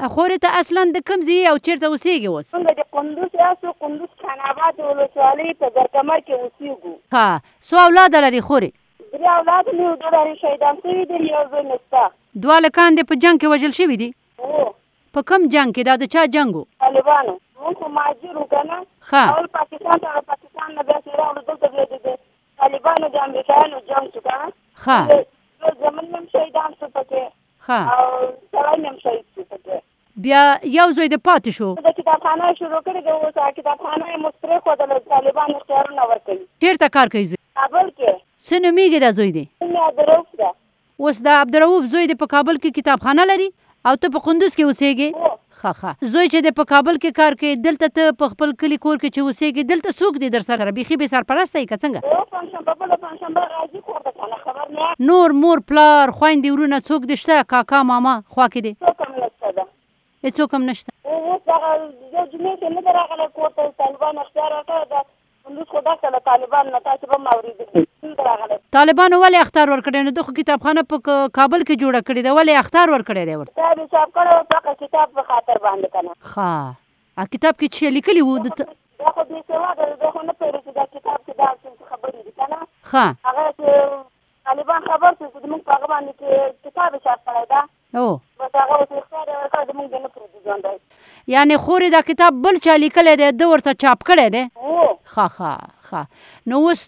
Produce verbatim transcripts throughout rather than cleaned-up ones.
خورې ته اصلا د کوم ځای او چیرته اوسېږي اوس؟ موږ د کندوز یاستو، کندوز خان آباد ولسوالۍ په ګرکمر کې اوسېږو. ها څو اولاده لري خورې؟ درې اولاد مې یو دوه لري شهیدان شوي دي، یو زوی مې شته. دوه هلکان دې په جنګ کې وژل شوي دي؟ هو. په کوم جنګ کې؟ دا د چا جنګ و؟ طالبانو. موږ خو مهاجر وو که نه. ښه. اول پاکستان ته، پاکستان نه بیا چې راغلو دلته بیا د طالبانو د امریکایانو جنګ شو که نه. ښه. زمون مې هم شهیدان شو پکې. ښه. او سړی مې هم شهید شو پکې. بیا یو زوی د پاتې شو. د کتابخانه شروع کړې ده، اوس کتابخانه یې مو پرېښودله، طالبان اختیارونه ورکوي. چېرته کار کوي زوی؟ کابل کې. څه نومېږي دا زوی دی؟ نوم یې عبدالرؤف ده. اوس د عبدالرؤف زوی دی په کابل کې کتابخانه لري او ته په کندوز کې اوسېږې؟ ښه ښه. زوی چې دی په کابل کې کار کوي، دلته ته په خپل کلي کور کې چې اوسېږې، دلته څوک دی در سره؟ بیخي بې سرپرسته یې که څنګه؟ پنجشنبه بله پنجشنبه راځي کور ته، که نه خبر نه. نور مور پلار خویندې ورونه څوک دې شته؟ کاکا ماما خوا کې دی؟ څوک هم نشته ده. هېڅوک هم نشته. اوس دغه یو جمعې کې نه ده راغلی کور ته، طالبان اختیار ورکړی ده. کندوز خو ډکه له طالبان نه، تاسې به هم اورېدلي. نه ده راغلی. طالبانو ولې اختار ورکړی؟ نو ده خو کتابخانه په کابل کې جوړه کړې ده، ولې اختار ورکړی دی ورته؟ کتاب یې چاپ کړی و، فقط کتاب په خاطر باندې که نه. ښه. کتاب کې چې لیکلي وو؟ دا خو بې سواده ده، دا خو نه پوهېږي چې دا کتاب کې دا څه خبرې دي که نه. ښه. هغه چې طالبان خبر شو چې زموږ په هغه باندې کتاب یې چاپ کړی ده. او بس هغه اوس اختیار یې ورکړی، زموږ د نه پرېږدي ژوندی. یعنې خورې دا کتاب بل چا لیکلی دی، ده ورته چاپ کړی دی؟ هو. ښه ښه ښه. نو اوس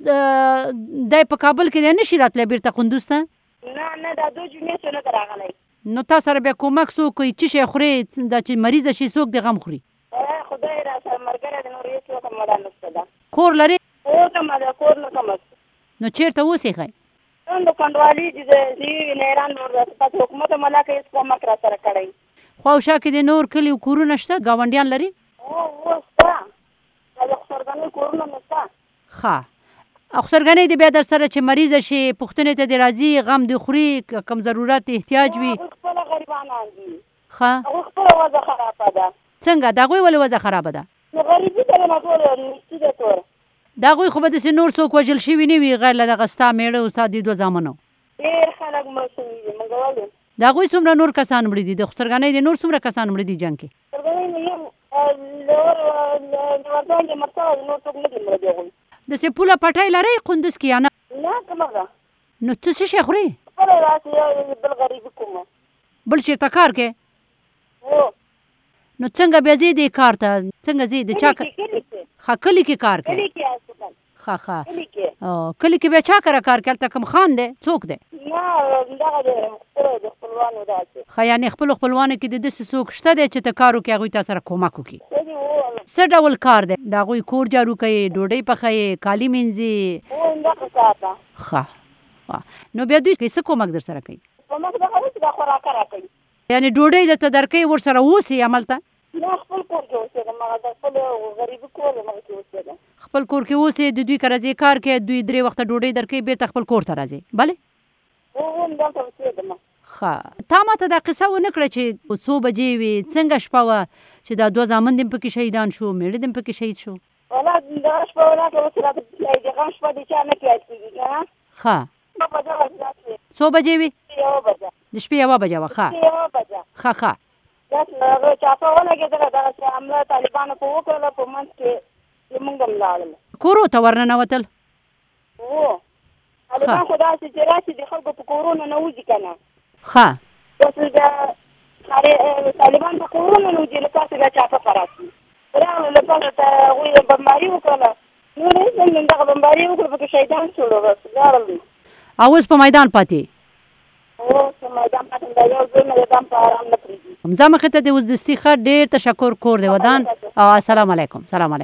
دی په کابل کې دی، نه شي راتلی بېرته کندوز ته؟ نه نه، دا دوه جمعې شو نه ده راغلی. نو تا سره بیا کومک څوک کوي؟ څه شی خورې؟ دا چې مریضه شي څوک دې غم خوري؟ خدای را سره ملګری دی، نور هېڅوک هم ولا نشته ده. کور لرې؟ کور کمه ده، کور نه کمه. نو چېرته اوسېږئ؟ د کنډوالي چې نه ایران نور تاسو حکومت ملاکه هېڅ کومک را سره کړی. خوا او شا کې د نور کلي کورونه شته؟ ګاونډیان لري؟ هو هو شته. د اخسرګنۍ کورونه مې شته. ښه. اخسرګنۍ دې بیا در سره چې مریضه شي، پوښتنې ته دې راځي، غم دې خوري، کوم ضرورت احتیاج وي؟ هغوی خپله غریبانان دي. ښه. هغوی خپله وضع خرابه ده. څنګه؟ د هغوی ولې وضع خرابه ده؟ نو غریبي ته نه ټول نیستي ده ټول. د هغوی خو به داسې نور څوک وژل شوي نه وي غیر له دغه ستا مېړه او ستا دې دوه زامنو؟ ډېر خلک مړه شوي دي. موږ ولې د هغوی څومره نور کسان مړه دي؟ د خسرګنۍ د نور څومره کسان مړه دي جنګ کې؟ خسرګنۍ نه یم نور لوردان یې مړه شوی، نور څوک نه دي مړه دي هغوی. داسې پوله پټۍ لرئ کندوز کې یا نه؟ نه، کومه ده. نو ته څه شی خورې؟ خپله راسې یو بل غریبي کومه. بل چېرته کار کوې؟ هو. نو څنګه بیا ځې دې کار ته؟ څنګه ځې؟ د چا کلي کې. ښه، کلي کې کار کوې؟ کلي کې هستم. ښه ښه. کلي کې. کلي کې بیا چا کره کار کوي؟ هلته کوم خان دی؟ څوک دی؟ نه، دغه دی خپلو د خپلوانو داسې. ښه، یعنې خپلو خپلوانو کې د داسې څوک شته دی چې ته کار وکړې، هغوی تا سره کومک وکړي؟ څه ډول کار دی؟ د هغوی کور جارو کوي، ډوډۍ پخوي، کالي مینځي؟ هو، همدغه کار ده. ښه. نو بیا دوی څه کومک در سره کوي؟ کومک دغه دی چې دا خوراکه راکوي. یعنې ډوډۍ درته درکوي، ورسره اوسې هملته؟ نه، خپل کور کې اوسېږم. هغه د خپل غریبي کور دی، هغه کې اوسېږم. خپل کور کې اوسې، د دوی کره ځې کار کوې، دوی درې وخته ډوډۍ درکوي، بېرته خپل کور ته راځې؟ بلې. هو، همدلته اوسېږم. ښه. تا ما ته دا قصه ونه کړه چې څو بجې وې، څنګه شپه وه چې دا دوه زامن دې هم پکې شهیدان شو، مېړه دې هم پکې شهید شو؟ والله دغه شپه ونه اوس راته د غم شپه د چا نه پیاز کېږي که نه. ښه. څو بجې وه؟ څو بجې وې؟ یوه بجه. د شپې یوه بجه وه. ښه. یوه بجه. ښه ښه. داسې هغه چاپه ولګېدله، دغسې حمله طالبانو په وکړله، په منځ کې موږ هم لاړل. کورو ته ورننوتل؟ هو. طالبان خو داسې چې راشي د خلکو په کورونو نه وځي که نه. ښه. داسې د طالبان په کورونو نه وځي، له پاسه بیا چاپه په راشي. راغلو له پاسه ته هغوی یې بمباري وکړله، نور هېڅ هم دغه بمباري وکړه، پکې شهیدان شولو، بس لاړل. او اوس په میدان پاتې؟ هو، په میدان پاتې یم. دا یو زوی مې د دم په ارام نه پرېږدي. ځه مخې ته د وزدستي ښه ډېر تشکر کور دی ودان. او السلام علیکم. سلام علیکم.